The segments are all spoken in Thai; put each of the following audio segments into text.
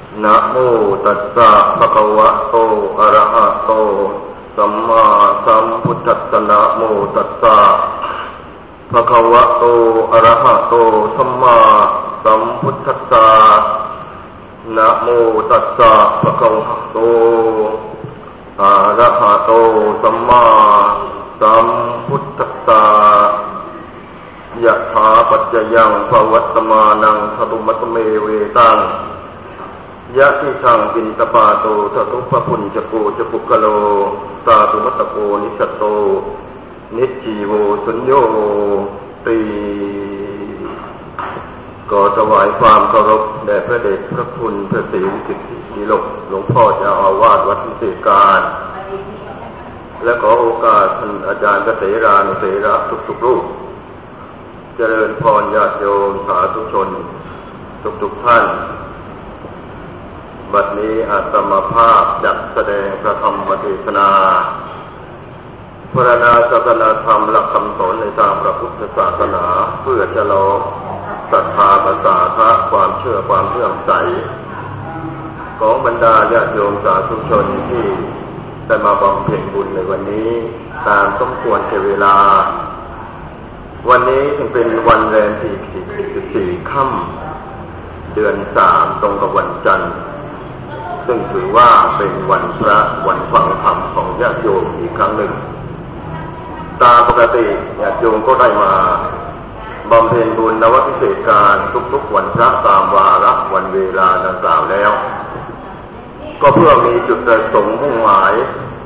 นะโมตัสสะภะคะวะโตอะระหะโตสัมมาสัมพุทธัสสะนะโมตัสสะภะคะวะโตอะระหะโตสัมมาสัมพุทธัสสะนะโมตัสสะภะคะวะโตอะระหะโตสัมมาสัมพุทธัสสะยะถาปัจจยังภวัตมานังสตุมัตเมเวตังยะทิสังกินตปาโตสตุปปุญจโกจปุกโลสาตุมัตโกนิสัตโตนิจจีโวสุญโญตีก็ถวายความเคารพแด่พระเดชพระคุณพระศรีวิจิตรศิโลหลวงพ่อเจ้าอาวาสวัดวิเศษการและขอโอกาสท่านอาจารย์เกษรานุเสระทุกๆรูปเจริญพรญาติโยมสาธุชนทุกท่านบัดนี้อาตมาภาพจัดแสดงพระธรรมเทศนาพรรณนาศาสนาธรรมหลักคำสอนในทางพระพุทธศาสนาเพื่อฉลองศรัทธาประสาทะความเชื่อความเลื่อมใสของบรรดาญาติโยมสาธุชนที่ได้มาบำเพ็ญบุญในวันนี้ตามสมควรแก่เวลาวันนี้จึงเป็นวันแรม14 ค่ำเดือน 3ตรงกับวันจันทร์ซึ่งถือว่าเป็นวันพระวันฟังธรรมของญาติโยมอีกครั้งหนึ่งตามปกติญาติโยมก็ได้มาบำเพ็ญบุญนวพิเศษการทุกๆวันพระตามวาระวันเวลาดังกล่าวแล้วก็เพื่อมีจุดประสงค์มุ่งหมาย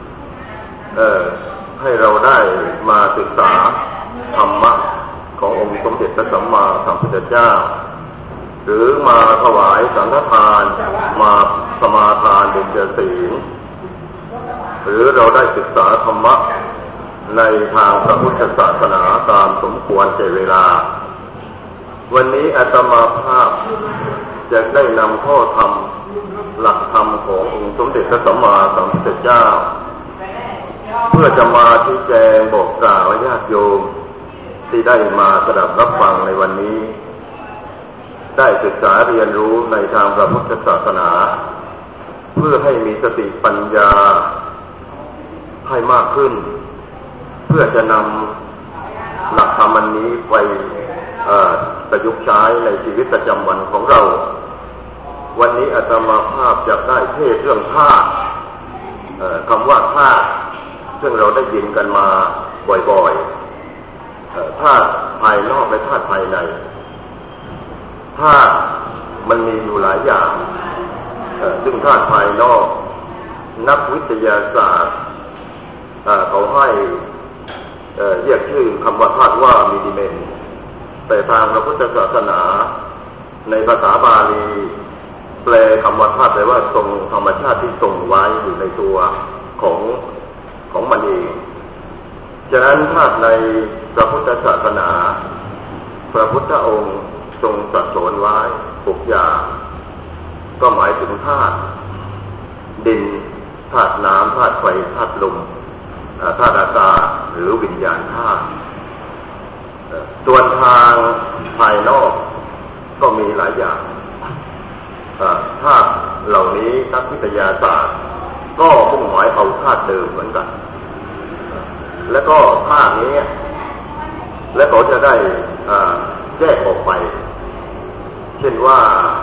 ให้เราได้มาศึกษาธรรมะขององค์สมเด็จพระสัมมาสัมพุทธเจ้าหรือมาถวายสังฆทานมาสมาทานเบญจศีลหรือเราได้ศึกษาธรรมะในทางพระพุทธศาสนาตามสมควรแก่เวลาวันนี้อาตมาภาพจะได้นำข้อธรรมหลักธรรมขององค์สมเด็จพระสัมมาสัมพุทธเจ้าเพื่อจะมาชี้แจงบอกกล่าวญาติโยมที่ได้มาสดับรับฟังในวันนี้ได้ศึกษาเรียนรู้ในทางพระพุทธศาสนาเพื่อให้มีสติปัญญาให้มากขึ้นเพื่อจะนำหลักธรรมอันนี้ไปประยุกต์ใช้ในชีวิตประจำวันของเราวันนี้อาตมาภาพจะได้เทศเรื่องธาตุคำว่าธาตุซึ่งเราได้ยินกันมาบ่อยๆธาตุภายนอกและธาตุภายในธาตุมันมีอยู่หลายอย่างซึ่งธาตุภายนอกนักวิทยาศาสตร์เขาให้เรียกชื่อคำว่าธาตุว่ามีดิเมนแต่ทางพระพุทธศาสนาในภาษาบาลีแปลคำว่าธาตุแปลว่าทรงธรรมชาติที่ทรงไว้อยู่ในตัวของมันเองฉะนั้นธาตุในพระพุทธศาสนาพระพุทธองค์ทรงตรัสสอนไว้6อย่างก็หมายถึงธาตุดินธาตุน้ำธาตุไฟธาตุลมธาตุอากาศหรือวิญญาณธาตุส่วนทางภายนอกก็มีหลายอย่างธาตุเหล่านี้นักวิทยาศาสตร์ก็มุ่งหมายเอาธาตุเดิมเหมือนกันแล้วก็ธาตุนี้และเขาจะได้แยกออกไปเช่นว่า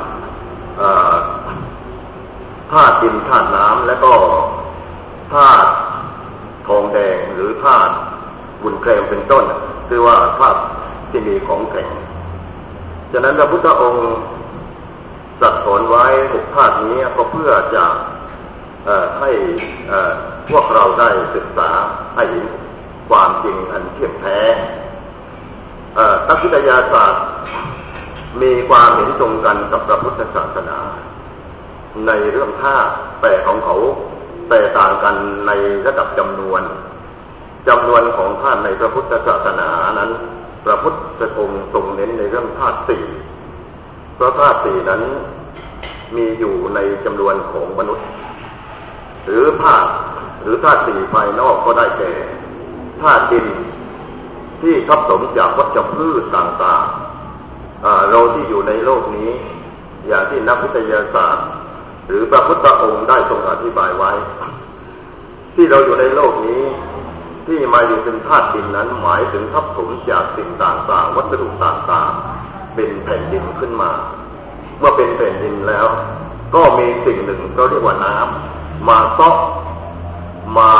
ธาตุดินธาตุน้ำและก็ธาตุทองแดงหรือธาตุบุญแคลมเป็นต้นคือว่าธาตุที่มีของแข็งฉะนั้นพระพุทธองค์ตรัสสอนไว้6ธาตุนี้ก็เพื่อจะให้พวกเราได้ศึกษาให้เห็นความจริงอันเที่ยงแท้นักวิทยาศาสตร์มีความเห็นตรงกันกับพระพุทธศาสนาในเรื่องธาตุแต่ของเขาแต่ต่างกันในระดับจำนวนของธาตุในพระพุทธศาสนานั้นพระพุทธองค์ทรงเน้นในเรื่องธาตุ4เพราะธาตุ4นั้นมีอยู่ในจำนวนของมนุษย์หรือธาตุ4ภายนอกก็ได้แก่ธาตุดินที่ทับถมจากวัชพืชต่างๆเราที่อยู่ในโลกนี้อย่างที่นักวิทยาศาสตร์หรือพระพุทธองค์ได้ทรงอธิบายไว้ที่เราอยู่ในโลกนี้ที่มาอยู่เป็นธาตุดินนั้นหมายถึงทับถมจากสิ่งต่างๆวัสดุต่างๆเป็นแผ่นดินขึ้นมาเมื่อเป็นแผ่นดินแล้วก็มีสิ่งหนึ่งก็เรียกว่าน้ำมาซอกมา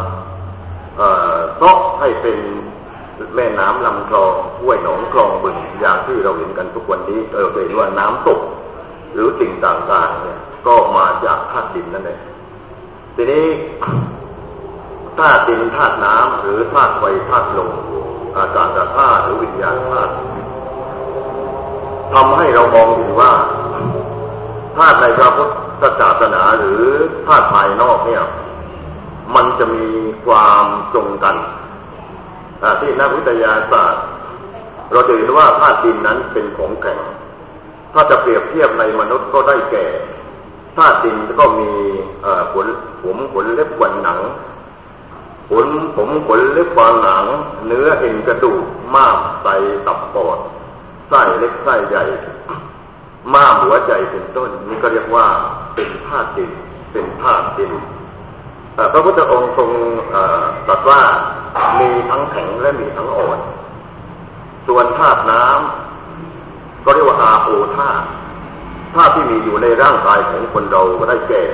ซอกให้เป็นแม่น้ำลำคลองห้วยหนองคลองบึงอย่างที่เราเห็นกันทุกวันนี้เราเห็นว่าน้ำตกหรือสิ่งต่างๆเนี่ยก็มาจากธาตุดินนั่นเองทีนี้ธาตุดินธาตุน้ำหรือธาตุไฟธาตุลมอากาศธาตุหรือวิญญาณธาตุทำให้เรามองเห็นว่าธาตุในพระพุทธศาสนาหรือธาตุภายนอกเนี่ยมันจะมีความตรงกันที่นักวิทยาศาสตร์เราจะเห็นว่าธาตุดินนั้นเป็นของแข็งถ้าจะเปรียบเทียบในมนุษย์ก็ได้แก่ธาตุดินก็มีผมขนเล็บขนหนังผมขนเล็บขนหนังเนื้อเอ็นกระดูกม้ามไตตับปอดไส้เล็กไส้ใหญ่ม้ามหัวใจเป็นต้นนี่ก็เรียกว่าเป็นธาตุดินเป็นธาตุดินพระพุทธองค์ทรงตรัสว่ามีทั้งแข็งและมีทั้งอ่อนส่วนธาตุน้ำก็เรียกว่าอาโปธาตุธาตุที่มีอยู่ในร่างกายของคนเราก็ได้แก่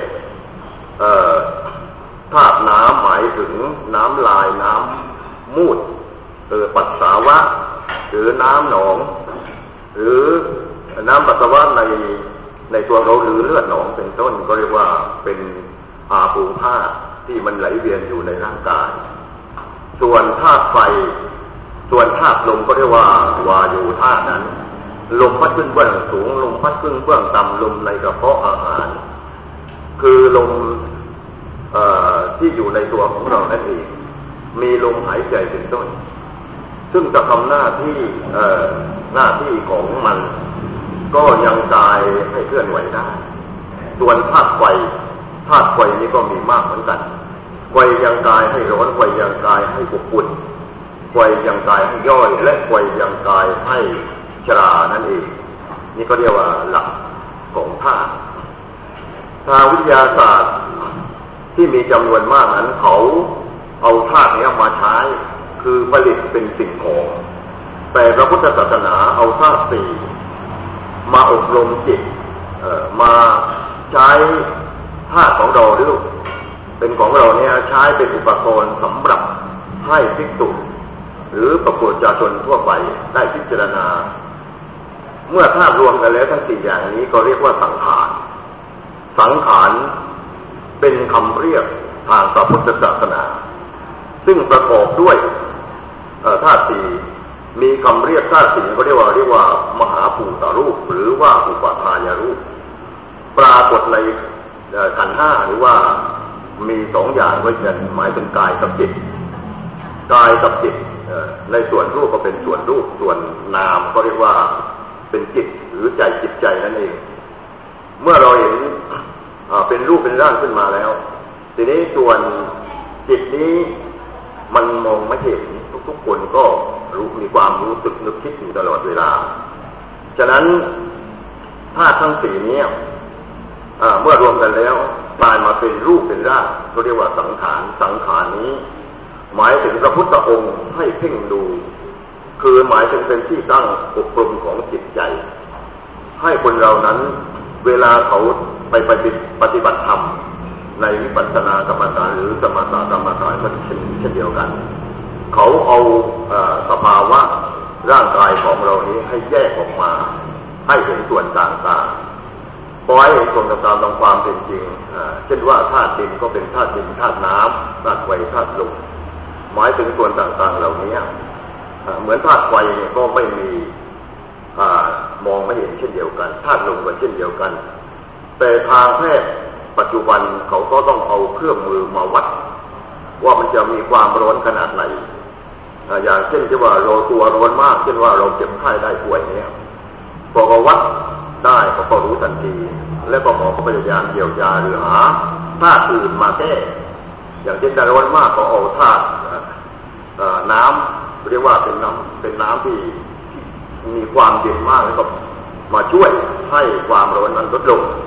ธาตุน้ำหมายถึงน้ำลายน้ำมูดปัสสาวะหรือน้ำหนองหรือน้ำปัสสาวะในตัวเราหรือเลือดหนองเป็นต้นก็เรียกว่าเป็นอาโปธาตุที่มันไหลเวียนอยู่ในร่างกายส่วนธาตุไฟส่วนธาตุลมก็เรียกว่าวายุธาตุนั้นลมพัดขึ้นเบื้องสูงลมพัดขึ้นเบื้องต่ำลมในกระเพาะอาหารคือลมที่อยู่ในตัวของเรานั่นเองมีลมหายใจเป็นต้นซึ่งจะทำหน้าที่ของมันก็ยังกายให้เคลื่อนไหวได้ส่วนธาตุไฟนี้ก็มีมากเหมือนกันไฟยังกายให้ร้อนไฟยังกายให้อบอุ่นไฟยังกายให้ย่อยและไฟยังกายให้ชรานั่นเองนี่ก็เรียกว่าหลักของธาตุทางวิทยาศาสตร์ที่มีจำนวนมากนั้นเขาเอาธาตุนี้มาใช้คือผลิตเป็นสิ่งของแต่พระพุทธศาสนาเอาธาตุสี่มาอบรมจิตมาใช้ธาตุของเราหรือเป็นของเราเนี่ยใช้เป็นอุปกรณ์สำหรับให้ภิกษุหรือประชาชนทั่วไปได้พิจารณาเมื่อธาตุรวมกันแล้วทั้งสี่อย่างนี้ก็เรียกว่าสังขารเป็นคำเรียกทางพระพุทธศาสนาซึ่งประกอบด้วยธาตุสี่มีคำเรียกธาตุสี่ก็เรียกว่ามหาภูตรูปหรือว่าอุปทายรูปปรากฏในขันธ์ห้าหรือว่ามีสองอย่างไว้กันหมายถึงกายกับจิตกายกับจิตในส่วนรูปก็เป็นส่วนรูปส่วนนามก็เรียกว่าเป็นจิตหรือใจจิตใจนั่นเองเมื่อเราเห็นเป็นรูปเป็นร่างขึ้นมาแล้วทีนี้ส่วนจิตนี้มันมองไม่เห็นทุกคนก็มีความรู้สึกนึกคิดอยู่ตลอดเวลาฉะนั้นธาตุทั้งสี่นี้เมื่อรวมกันแล้วกลายมาเป็นรูปเป็นร่างก็เรียกว่าสังขารนี้หมายถึงพระพุทธองค์ให้เพ่งดูคือหมายถึงเป็นที่ตั้งอบรมของจิตใจให้คนเรานั้นเวลาเขาไปปฏิบัติธรรมในวิปัสสนากรรมฐานหรือสมถกรรมฐานมันเช่นเดียวกันเขาเอาสภาวะร่างกายของเรานี้ให้แยกออกมาให้เห็นส่วนต่างๆปล่อยให้ส่วนต่างๆตามความเป็นจริงเช่นว่าธาตุดินก็เป็นธาตุดินธาตุน้ำธาตุไฟธาตุลมหมายถึงส่วนต่างๆเหล่านี้เหมือนธาตุไฟเนี่ยก็ไม่มีมองไม่เห็นเช่นเดียวกันธาตุลมก็เช่นเดียวกันแต่ทางแพทย์ปัจจุบันเขาก็ต้องเอาเครื่องมือมาวัดว่ามันจะมีความร้อนขนาดไหนอย่างเช่นที่ว่าเราตัวร้อนมากเช่นว่าเราเจ็บไข้ได้ป่วยเนี่ยพอวัดได้ก็รู้ทันทีและก็หมอก็พยายามเยียวยาหรือหาธาตุอื่นมาแก้อย่างเช่นร้อนมากก็เอาธาตุน้ำเรียกว่าเป็นน้ำที่มีความเย็นมากแล้วก็มาช่วยให้ความร้อนนั้นลดลง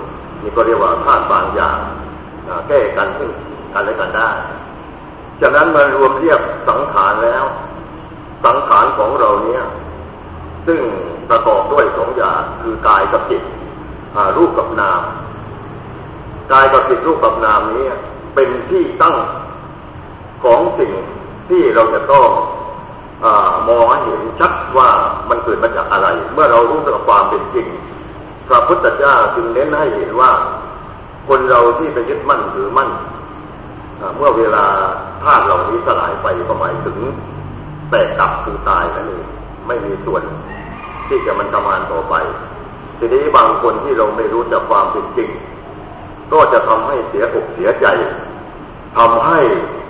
นี่ก็เรียกว่าธาตุบางอย่างแก้กันซึ่งกันและกันได้ฉะนั้นมารวมเรียกสังขารแล้วสังขารของเราเนี่ยซึ่งประกอบด้วยสองอย่างคือกายกับจิตรูปกับนามกายกับจิตรูปกับนามนี้เป็นที่ตั้งของสิ่งที่เราจะต้องมองให้เห็นชัดว่ามันเกิดมาจากอะไรเมื่อเรารู้ถึงความเป็นจริงพระพุทธเจ้าจึงเน้นให้เห็นว่าคนเราที่ไปยึดมั่นถือมั่นเมื่อเวลาธาตุเหล่านี้สลายไปก็หมายถึงแตกดับคือตายนั่นเองไม่มีส่วนที่จะมันทำงานต่อไปทีนี้บางคนที่เราไม่รู้จักความเป็นจริงก็จะทำให้เสียอกเสียใจทำให้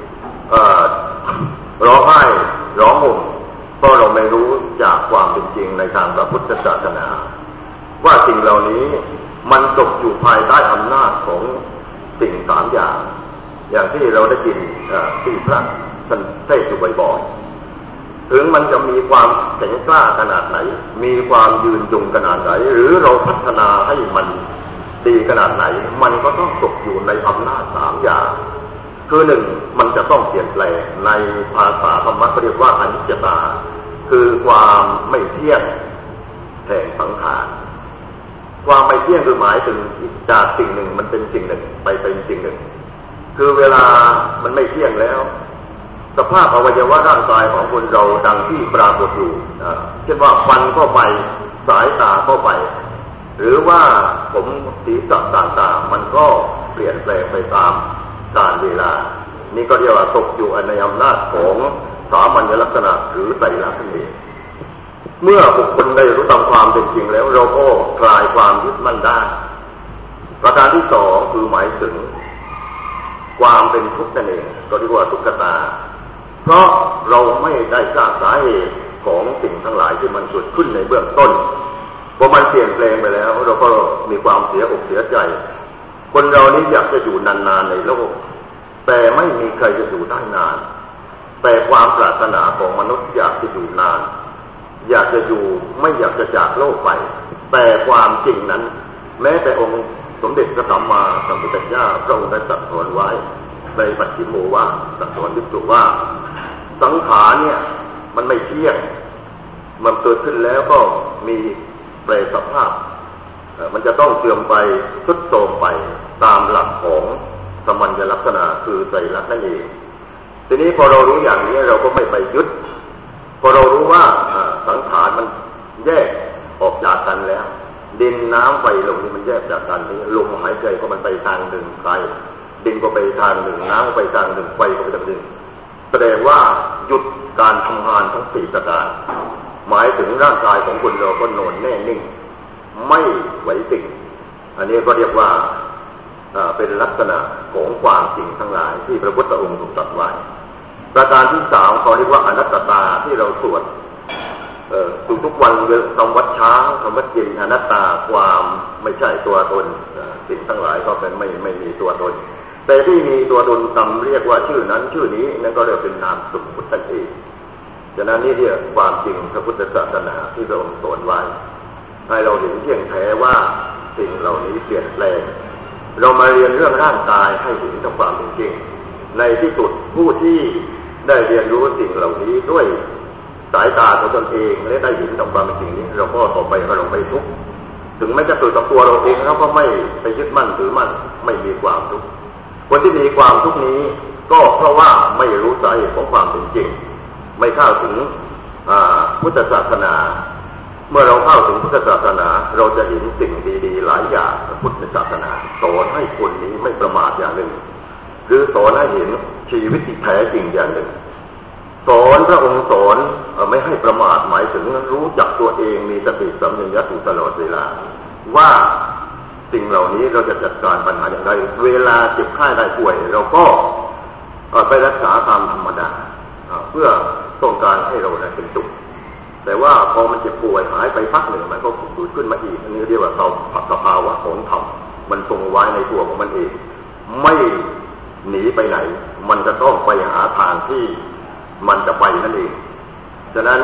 ร้องไห้ร้องห่มเพราะเราไม่รู้จากความเป็นจริงในทางพระพุทธศาสนาว่าสิ่งเหล่านี้มันตกอยู่ภายใต้อำนาจของสิ่งสามอย่างที่เราได้ยินที่พระท่านเทศน์อยู่บ่อยๆถึงมันจะมีความแข็งกล้าขนาดไหนมีความยืนยงขนาดไหนหรือเราพัฒนาให้มันดีขนาดไหนมันก็ต้องตกอยู่ในอำนาจสามอย่างคือหนึ่งมันจะต้องเปลี่ยนแปลงในภาษาธรรมะเรียกว่าอนิจจตาคือความไม่เที่ยงแห่งสังขารความไม่เที่ยงคือหมายถึงจากสิ่งหนึ่งมันเป็นสิ่งหนึ่งไปเป็นสิ่งหนึ่งคือเวลามันไม่เที่ยงแล้วสภาพอวัยวะร่างกายของคนเราดังที่ปรากฏอยู่เช่นว่าฟันก็ไปสายตาก็ไปหรือว่าผมศีรษะต่างๆมันก็เปลี่ยนแปลงไปตามกาลเวลานี่ก็เรียกว่าตกอยู่ในอำนาจของสามัญลักษณะหรือไตรลักษณ์นั่นเองเมื่อบุคคลได้รู้ตามความเป็นจริงแล้วเราก็คลายความยึดมั่นได้ประการที่สองคือหมายถึงความเป็นทุกข์นั่นเองก็เรียกว่าทุกขตาเพราะเราไม่ได้ทราบสาเหตุของสิ่งทั้งหลายที่มันเกิดขึ้นในเบื้องต้นพอมันเปลี่ยนแปลงไปแล้วเราก็มีความเสียอกเสียใจคนเรานี้อยากจะอยู่นานๆในโลกแต่ไม่มีใครจะอยู่ได้นานแต่ความปรารถนาของมนุษย์อยากจะอยู่นานอยากจะอยู่ไม่อยากจะจากโลกไปแต่ความจริงนั้นแม้แต่องค์สมเด็จพระสัมมาสัมพุทธเจ้าพระองค์ได้ตรัสสอนไว้ในปัจฉิมโมวาทตรัสสอนภิกษุว่าสังขารเนี่ยมันไม่เที่ยงมันเกิดขึ้นแล้วก็มีแปรสภาพมันจะต้องเสื่อมไปทรุดโทรมไปตามหลักของสมัญลักษณะคือไตรลักษณ์นั่นเองทีนี้พอเรารู้อย่างนี้เราก็ไม่ไปยึดพอเรารู้ว่าสังขารมันแยกออกจากกันแล้วดินน้ำไฟลมนี่มันแยกจากกันนี่ลมหายใจก็มันไปทางหนึ่งไฟดินก็ไปทางหนึ่งน้ำก็ไปทางหนึ่งไฟก็ไปทางหนึ่งแสดงว่าหยุดการทำงานทั้งสี่ประการหมายถึงร่างกายของคนเราก็นอนแน่นิ่งไม่ไหวติ่งอันนี้ก็เรียกว่าเป็นลักษณะของความจริงทั้งหลายที่พระพุทธองค์ทรงตรัสไว้ประการที่สามเขาเรียกว่าอนัตตาที่เราสวดทุกวันทำวัดเช้าทำวัดเย็นอนัตตาความไม่ใช่ตัวตนสิ่งทั้งหลายก็เป็นไม่มีตัวตนแต่ที่มีตัวตนตำเรียกว่าชื่อนั้นชื่อนี้นั่นก็เรียกเป็นนามสมมุตินั่นเองฉะนั้นนี่เรียกความจริงพระพุทธศาสนาที่พระองค์สอนไว้ให้เราเห็นเที่ยงแท้ว่าสิ่งเหล่านี้เปลี่ยนแปลงเรามาเรียนเรื่องร่างกายให้เห็นถึงความเป็นจริงในที่สุดผู้ที่ได้เรียนรู้สิ่งเหล่านี้ด้วยสายตาของตนเองและได้เห็นถึงความเป็นจริงนี้เราก็ต่อไปก็เราไม่ทุกข์ถึงแม้จะเกิดกับตัวเราเองเราก็ไม่ไปยึดมั่นถือมั่นไม่มีความทุกข์คนที่มีความทุกข์นี้ก็เพราะว่าไม่รู้สาเหตุของความเป็นจริงไม่เข้าถึงพุทธศาสนาเมื่อเราเข้าถึงพุทธศาสนาเราจะเห็นสิ่งดีๆหลายอย่างพุทธศาสนาสอนให้คนนี้ไม่ประมาทอย่างหนึ่งหรือสอนให้เห็นชีวิตที่แท้จริงอย่างหนึ่งสอนพระองค์สอนไม่ให้ประมาทหมายถึงรู้จักตัวเองมีสติสัมปชัญญะอยู่ตลอดเวลาว่าสิ่งเหล่านี้เราจะจัดการปัญหาอย่างไรเวลาเจ็บไข้ได้ป่วยเราก็ไปรักษาตามธรรมดาเพื่อต้องการให้เราเป็นสุขแต่ว่าพอมันเจ็บป่วยหายไปพักหนึ่งมันก็ฟื้นขึ้นมาอีกอันนี้เรียกว่าสภาวะของธรรมมันทรงไว้ในตัวของมันเองไม่หนีไปไหนมันจะต้องไปหาทางที่มันจะไปนั่นเองฉะนั้น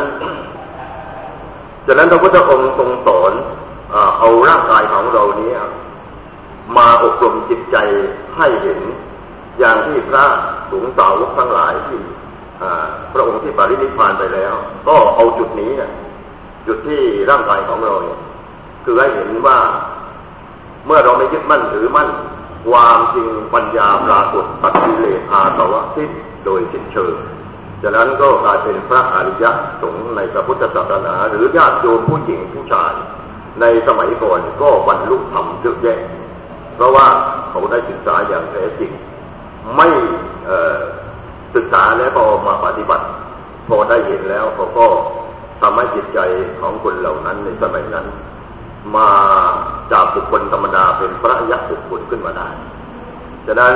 พระพุทธองค์ทรงสอนเอาร่างกายของเรานี้มาอบรมจิตใจให้เห็นอย่างที่พระสงฆ์สาวกทั้งหลายที่พระองค์ที่ปรินิพพานไปแล้วก็เอาจุดนี้เนี่ยจุดที่ร่างกายของเราเนี่ยคือให้เห็นว่าเมื่อเราไม่ยึดมั่นถือมั่นความจริงปัญญาปรากฏตัดกิเลสอาสวะสิ้นโดยสิ้นเชิงฉะนั้นก็กลายเป็นพระอริยสงฆ์ในพระพุทธศาสนาหรือญาติโยมผู้หญิงผู้ชายในสมัยก่อนก็บรรลุธรรมเยอะแยะเพราะว่าเขาได้ศึกษาอย่างแท้จริงไม่ศึกษาแล้วก็มาปฏิบัติพอได้เห็นแล้วเขาก็ทำให้จิตใจของคนเหล่านั้นในสมัยนั้นมาจากบุคคลธรรมดาเป็นพระอริยบุคคลขึ้นมาได้ฉะนั้น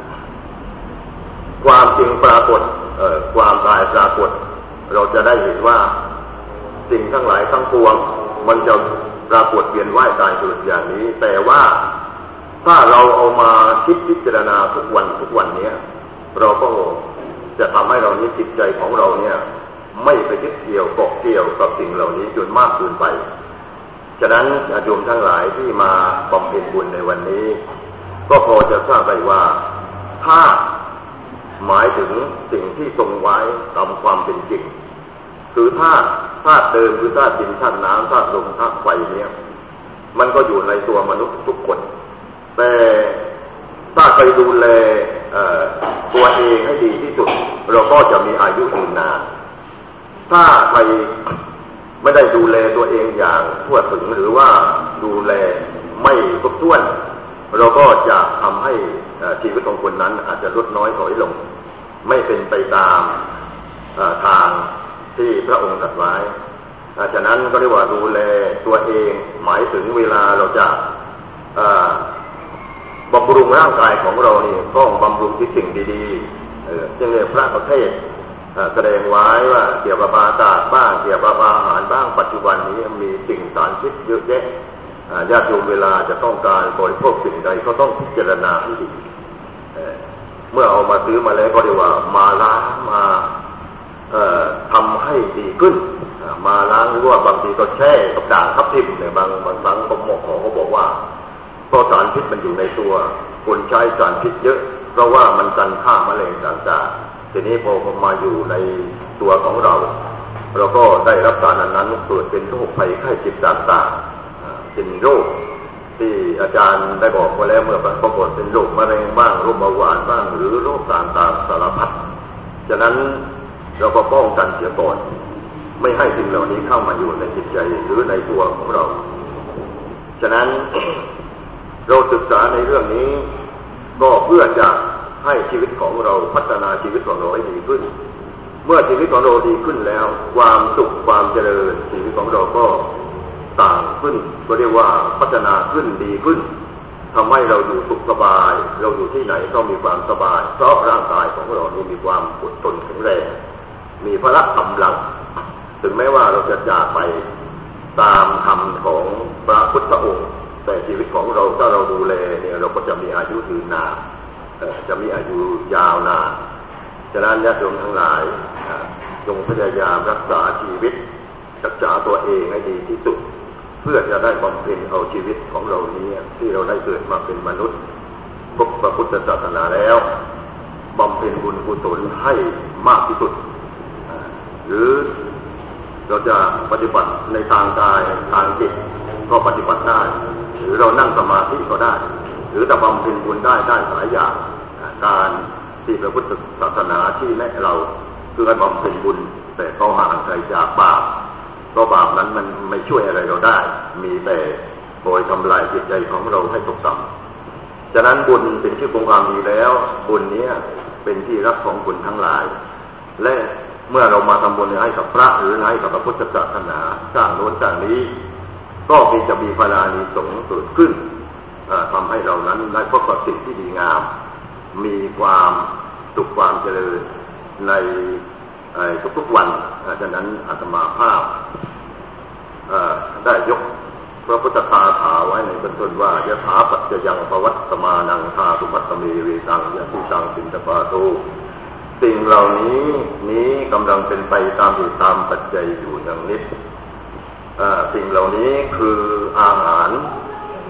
ความจริงปรากฏความตายปรากฏเราจะได้เห็นว่าสิ่งทั้งหลายทั้งปวงมันจะปรากฏเวียนว่ายตายเกิดอย่างนี้แต่ว่าถ้าเราเอามาคิดพิจารณาทุกวันนี้เราก็จะทำให้เรานี้จิตใจของเราเนี่ยไม่ไปยึดเกี่ยวเกาะเกี่ยวกับสิ่งเหล่านี้จนมากเกินไปฉะนั้นโยมทั้งหลายที่มาบำเพ็ญบุญในวันนี้ก็พอจะทราบได้ว่าถ้าหมายถึงสิ่งที่ทรงไว้ตามความเป็นจริงคือธาตุเดิมคือธาตุดินธาตุน้ำธาตุลมธาตุไฟเนี่ยมันก็อยู่ในตัวมนุษย์ทุกคนแต่ถ้าไปดูแลตัวเองให้ดีที่สุดเราก็จะมีอายุยืนนานถ้าใครไม่ได้ดูแลตัวเองอย่างทั่วถึงหรือว่าดูแลไม่ครบถ้วนเราก็จะทำให้ชีวิตของคนนั้นอาจจะลดน้อยถอยลงไม่เป็นไปตามทางที่พระองค์ตรัสไว้ฉะนั้นก็เรียกว่าดูแลตัวเองหมายถึงเวลาเราจะบำรุงร่างกายของเรานี่ต้องบำรุงที่สิ่งดีๆจึงเรียกพระประเทศแสดงไว้ว่าเกี่ยวกับอากาศบ้างเกี่ยวกับอาหารบ้างปัจจุบันนี้มีสิ่งสารพิษเยอะแยะญาติโยมเวลาจะต้องการบริโภคสิ่งใดก็ต้องพิจารณาให้ดีเมื่อเอามาซื้อมาแล้วก็เรียกว่ามาล้างมาทำให้ดีขึ้นมาล้างหรือว่าบางทีก็แช่กับด่างทับทิมเนี่ยบางครั้งก็หมอเขาบอกว่าเพราะสารพิษมันอยู่ในตัวคนใช้สารพิษเยอะเพราะว่ามันกันฆ่าแมลงต่างๆทีนี้พอมาอยู่ในตัวของเราเราก็ได้รับสารนั้นเกิดเป็นโรคภัยไข้เจ็บต่างๆเป็นโรคที่อาจารย์ได้บอกไว้แล้วเมื่อปรากฏเป็นโรคมะเร็งบ้างโรคเบาหวานบ้างหรือโรคต่างๆสารพัดฉะนั้นเราก็ป้องกันเสียก่อนไม่ให้สิ่งเหล่านี้เข้ามาอยู่ในจิตใจหรือในตัวของเราฉะนั้นเราศึกษาในเรื่องนี้ก็เพื่อจะให้ชีวิตของเราพัฒนาชีวิตของเราให้ดีขึ้นเมื่อชีวิตของเราดีขึ้นแล้วความสุขความเจริญชีวิตของเราก็ต่างขึ้นก็เรียกว่าพัฒนาขึ้นดีขึ้นทำให้เราอยู่สุขสบายเราอยู่ที่ไหนก็มีความสบายเพราะร่างกายของเรานี่มีความอดทนแข็งแรงมีพละกำลังถึงแม้ว่าเราจะจากไปตามธรรมของพระพุทธองค์แต่ชีวิตของเราถ้าเราดูแลเนี่ยเราก็จะมีอายุยืนนานจะมีอายุยาวนานฉะนั้นญาติโยมทั้งหลายจงพยายามรักษาชีวิตรักษาตัวเองให้ดีที่สุดเพื่อจะได้บำเพ็ญเอาชีวิตของเรานี้ที่เราได้เกิดมาเป็นมนุษย์พบพระพุทธศาสนาแล้วบำเพ็ญบุญกุศลให้มากที่สุดหรือเราจะปฏิบัติในทางกายทางจิตก็ปฏิบัติได้หรือเรานั่งสมาธิก็ได้หรือจะบำเพ็ญบุญได้หลายอย่างการที่พระพุทธศาสนาที่แนะเราคือการบำเพ็ญบุญแต่ก็ห่างไกลจากบาปเพราะบาปนั้นมันไม่ช่วยอะไรเราได้มีแต่โดยทำลายจิตใจของเราให้ตกต่ำฉะนั้นบุญเป็นชื่อของความดีแล้วบุญนี้เป็นที่รักของบุญทั้งหลายและเมื่อเรามาทำบุญให้กับพระหรือให้กับพระพุทธศาสนาสร้างโน้นสร้างนี้ก็จะมีพลานิสงส์เกิดขึ้นทำให้เรานั้นได้พบกับสิ่งที่ดีงามมีความสุขความเจริญในทุกๆวันฉะนั้นอาตมาภาพได้ยกพระพุทธคาถาไว้ในต้นต้นว่ายะถาปัจจยังภวัตสมานังธาตุปัตตมีเวตังยะทุตังสินตปาโตสิ่งเหล่านี้กำลังเป็นไปตามเหตุตามปัจจัยอยู่อย่างนิดสิ่งเหล่านี้คืออาหาร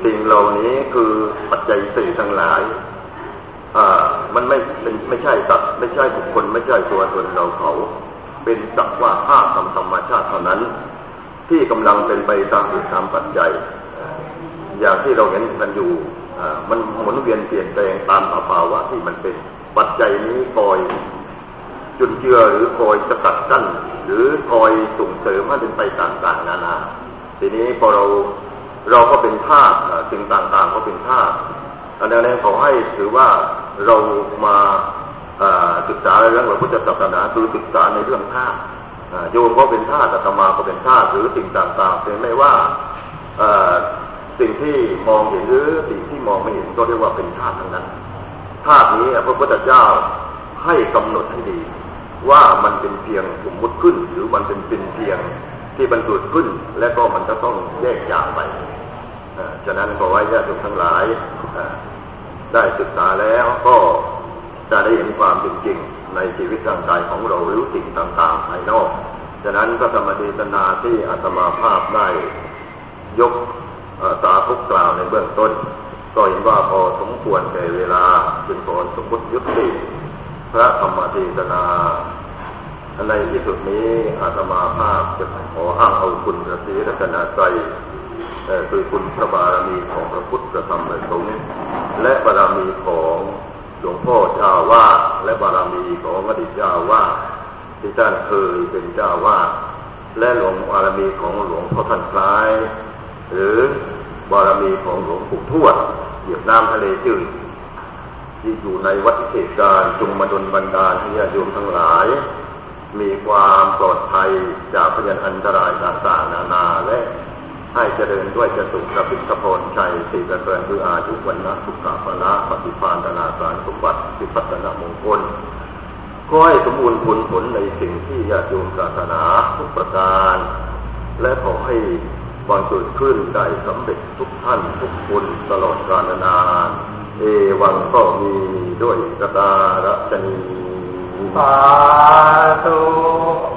สิ่งเหล่านี้คือปัจจัยสี่ทั้งหลายมันไม่ใช่สัตว์ไม่ใช่บุคคลไม่ใช่ตัวตนเราเขาเป็นสักว่าธาตุธรรมชาติเท่านั้นที่กำลังเป็นไปตามเหตุตามปัจจัยอย่างที่เราเห็นกันอยู่มันหมุนเวียนเปลี่ยนแปลงตามภาวะที่มันเป็นปัจจัยนี้คอยจุนเจือหรือคอยสกัดกั้นหรือคอยส่งเสริมให้เป็นไปต่างๆนานาทีนี้พอเราก็เป็นธาตุสิ่งต่างๆก็เป็นธาตุอันนี้ขอให้ถือว่าเรามาศึกษาเรื่องพระพุทธศาสนาคือศึกษาในเรื่องธาตุโยมก็เป็นธาตุอาตมาก็เป็นธาตุหรือสิ่งต่างๆเป็นไม่ว่าสิ่งที่มองเห็นหรือสิ่งที่มองไม่เห็นก็เรียกว่าเป็นธาตุทั้งนั้นธาตุนี้พระพุทธเจ้าให้กำหนดให้ดีว่ามันเป็นเพียงสมมุติขึ้นหรือมันเป็นเพียงที่บรรจุขึ้นและก็มันจะต้องแยกจากไปฉะนั้นขอให้ญาติโยมทั้งหลายได้ศึกษาแล้วก็จะได้เห็นความจริงในชีวิตร่างกายของเราหรือสิ่งต่างๆภายนอกฉะนั้นก็ธรรมเทศนาที่อาตมาภาพได้ยกสาธุกล่าวในเบื้องต้นก็เห็นว่าพอสมควรแก่เวลาจึงขอสมมุติยุติพระธรรมเทศนาในที่สุดนี้อาตมาภาพจะขออ้างเอาคุณพระศรีรัตนตรัยคือคุณพระบารมีของพระพุทธพระธรรมพระสงฆ์และบารมีของหลวงพ่อเจ้าวาดและบารมีของอดีตเจ้าวาดที่ท่านเคยเป็นเจ้าวาดและหลวงบารมีของหลวงพ่อท่านคล้ายหรือบารมีของหลวงปู่ทวดเหยียบน้ำทะเลจืดที่อยู่ในวัดเขตการจงมาดลบันดาลให้ญาติโยมทั้งหลายมีความปลอดภัยจากพยันอันตรายต่างๆนานาและให้เจริญด้วยจตุรพิธพลชัยสี่ประการคืออายุวันนะสุขภาละปฏิภาณธนาการสมบัติสิพัฒนมงคลขอให้สมบูรณ์ผลในสิ่งที่ญาติโยมปรารถนาทุกประการและขอให้ความเกิดขึ้นได้สำเร็จทุกท่านทุกคนตลอดกาลนานเอวังก็มีด้วยกตารัชนีสาธุ